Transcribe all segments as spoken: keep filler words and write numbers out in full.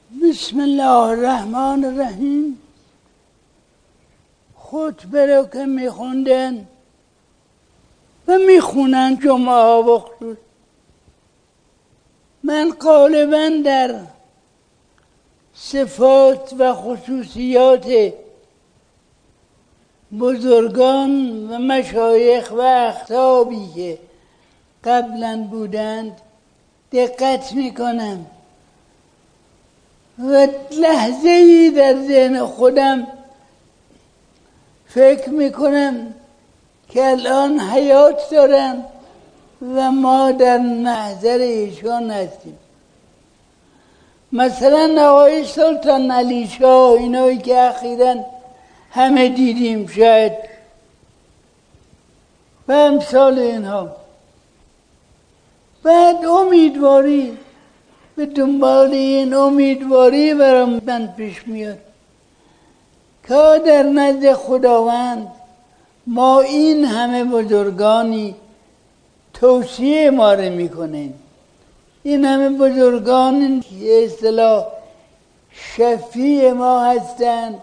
بسم الله الرحمن الرحیم. خطبه رو که میخوندن و میخونن جمعه ها بخصوص، من غالبا در صفات و خصوصیات بزرگان و مشایخ و اقطابی که قبلا بودند دقت میکنم و لحظه ای در ذهن خودم فکر میکنم که الان حیات دارن و ما در محضر ایشان هستیم. مثلا آقای سلطان علی شاه، اینایی که اخیراً همه دیدیم شاید، و امثال اینها. بعد امیدواری، به دنبال این امیدواری برام من پیش میاد که در نزد خداوند ما این همه بزرگانی توصیه ما رو میکنه، این همه بزرگان که اصطلاح شفیع ما هستند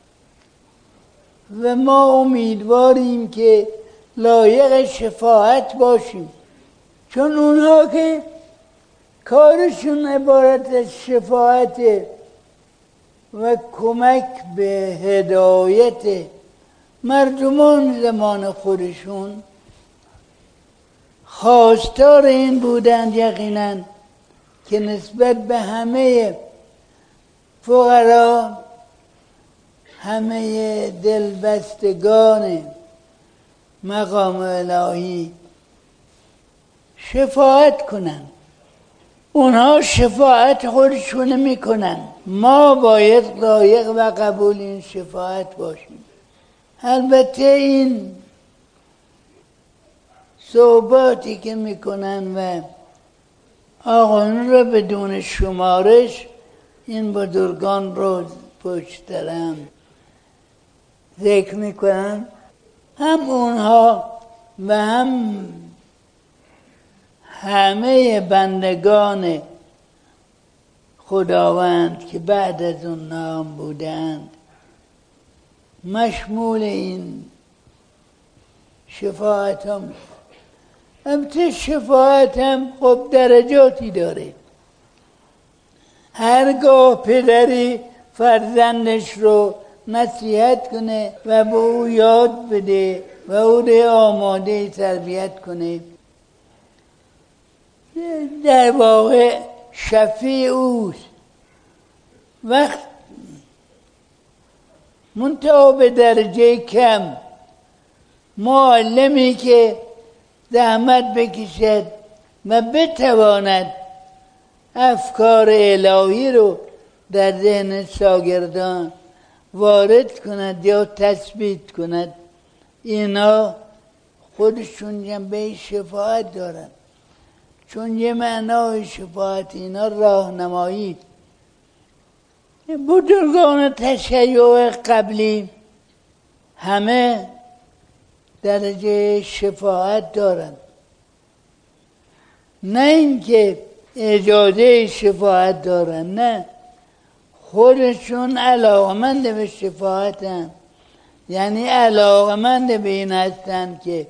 و ما امیدواریم که لایق شفاعت باشیم، چون اونها که کارشون عبارت از شفاعت و کمک به هدایت مردمان زمان خودشون خواستار این بودند یقینا که نسبت به همه فقرا، همه دلبستگان مقام الهی شفاعت کنن. اونها شفاعت خودشون میکنن، ما باید لایق و قبول این شفاعت باشیم. البته این صحباتی که میکنن و آقایون رو بدون شمارش این بزرگان رو پشترم ذکر میکنن، هم اونها و هم همه بندگان خداوند که بعد از اون نام بودند مشمول این شفاعت هم. البته شفاعت هم خب درجاتی داره. هرگاه پدری فرزندش رو نصیحت کنه و به او یاد بده و او رو آماده تربیت کنه، در واقع شفیع اوست. وقت منتها به درجه کم معلمی که زحمت بکشد و بتواند افکار الهی رو در ذهن شاگردان وارد کند یا تثبیت کند، اینا خودشون جنبه شفاعت دارن، چون یه معنای شفاعت اینا راهنمایی. بزرگان تشیع قبلی همه درجه شفاعت دارن، نه اینکه اجازه شفاعت دارن، نه، خودشون علاقمند به شفاعتن، یعنی علاقمند به این هستن که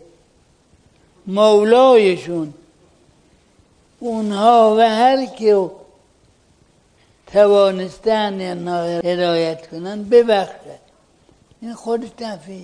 مولایشون اونها و هر که توانستن یا نه هدایت کنن ببخشد. این خودش نفیه.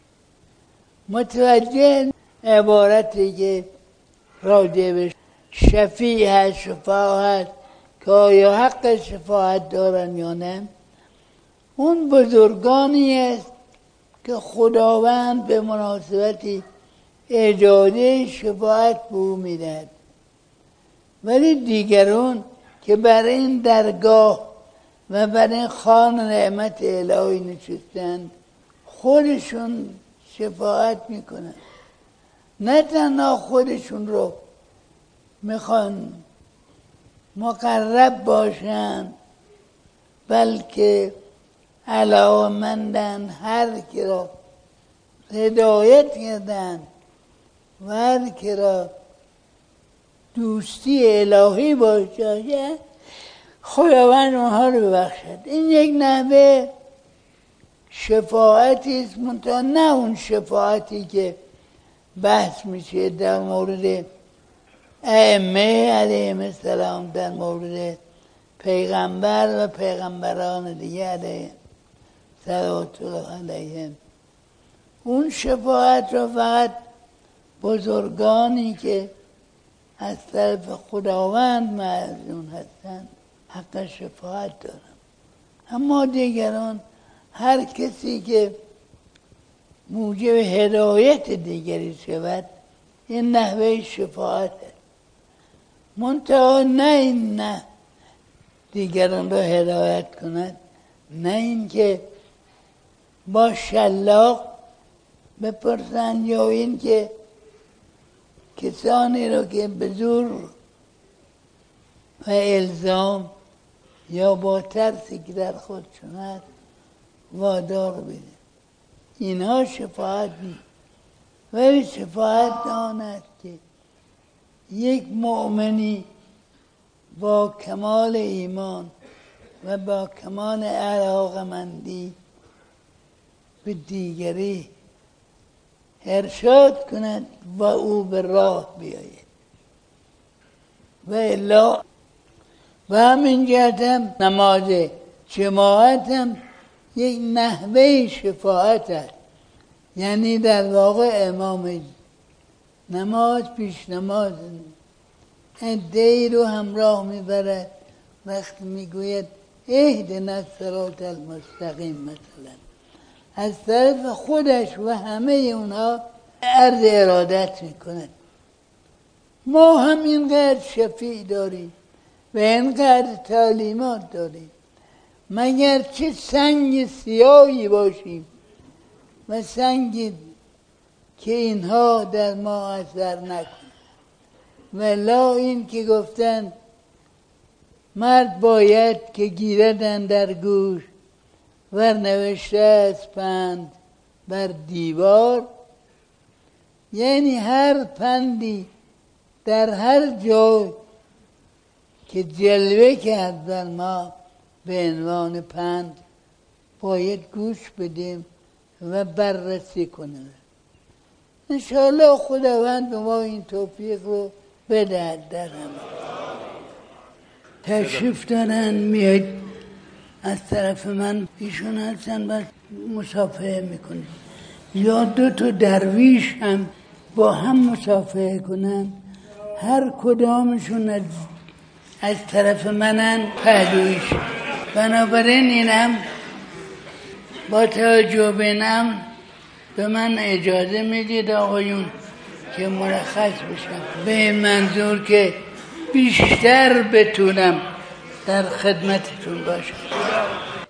متوجه عبارتی که راجع به شفیع هست، شفاع هست، که آیا حق شفاعت دارن یا نه، اون بزرگانی است که خداوند به مناسبتی اجازه شفاعت به او میدهد، ولی دیگران که بر این درگاه و بر این خوان نعمت الهی نشستند خودشون شفاعت میکنن. نه تنها خودشون رو میخوان مقرب باشن، بلکه علاقه‌مندن هر کی را هدایت کردن و هر کی را دوستی الهی باشه خداوند اونها رو ببخشد. این یک نحوه شفاعتی است، منتها نه اون شفاعتی که بحث میشه در مورد ائمه علیهم السلام، در مورد پیغمبر و پیغمبران دیگه علیهم صلوات الله علیهم. اون شفاعت رو فقط بزرگانی که از طرف خداوند معزون هستند حق شفاعت دارن. اما دیگران، هر کسی که موجب هدایت دیگری شود، این نحوه شفاعت است. منتها نه این نه دیگران را هدایت کند، نه این که با شلاق بپرسند، یا این که کسانی رو که به زور و الزام یا با ترسی که در خودشون هست وادار بده. اینها شفاعت نیست. ولی شفاعت آن است که یک مؤمنی با کمال ایمان و با کمال علاقمندی به دیگری ارشاد کند و او به راه بیاید. و الا و همین جهت هم نماز جماعت هم یک نحوه شفاعت است. یعنی در واقع امام نماز پیش نماز عده‌ای رو همراه میبرد، وقتی میگوید اهدنا الصراط المستقیم مثلا، از طرف خودش و همه اونها عرض ارادت میکند. ما هم اینقدر شفیع داریم و اینقدر تعلیمات داریم، مگر چه سنگ سیاهی باشیم و سنگی که اینها در ما اثر نکنه. ولا این که گفتن مرد باید که گیردن در گوش ور نوشته از پند بر دیوار، یعنی هر پندی در هر جای که جلوه کرد بر ما به عنوان پند باید گوش بدیم و بررسی کنیم. انشاءالله خداوند به ما این توفیق رو بدهد. در همه تشریف دارن میاد از طرف من، ایشون هستن بس مصافحه میکنه، یا دو تا درویش هم با هم مصافحه کنن، هر کدامشون از, از طرف منن پهلویش. بنابراین اینم با توجه به اینم به من اجازه میدید آقایون که مرخص بشم، به این منظور که بیشتر بتونم در خدمتتون باشم.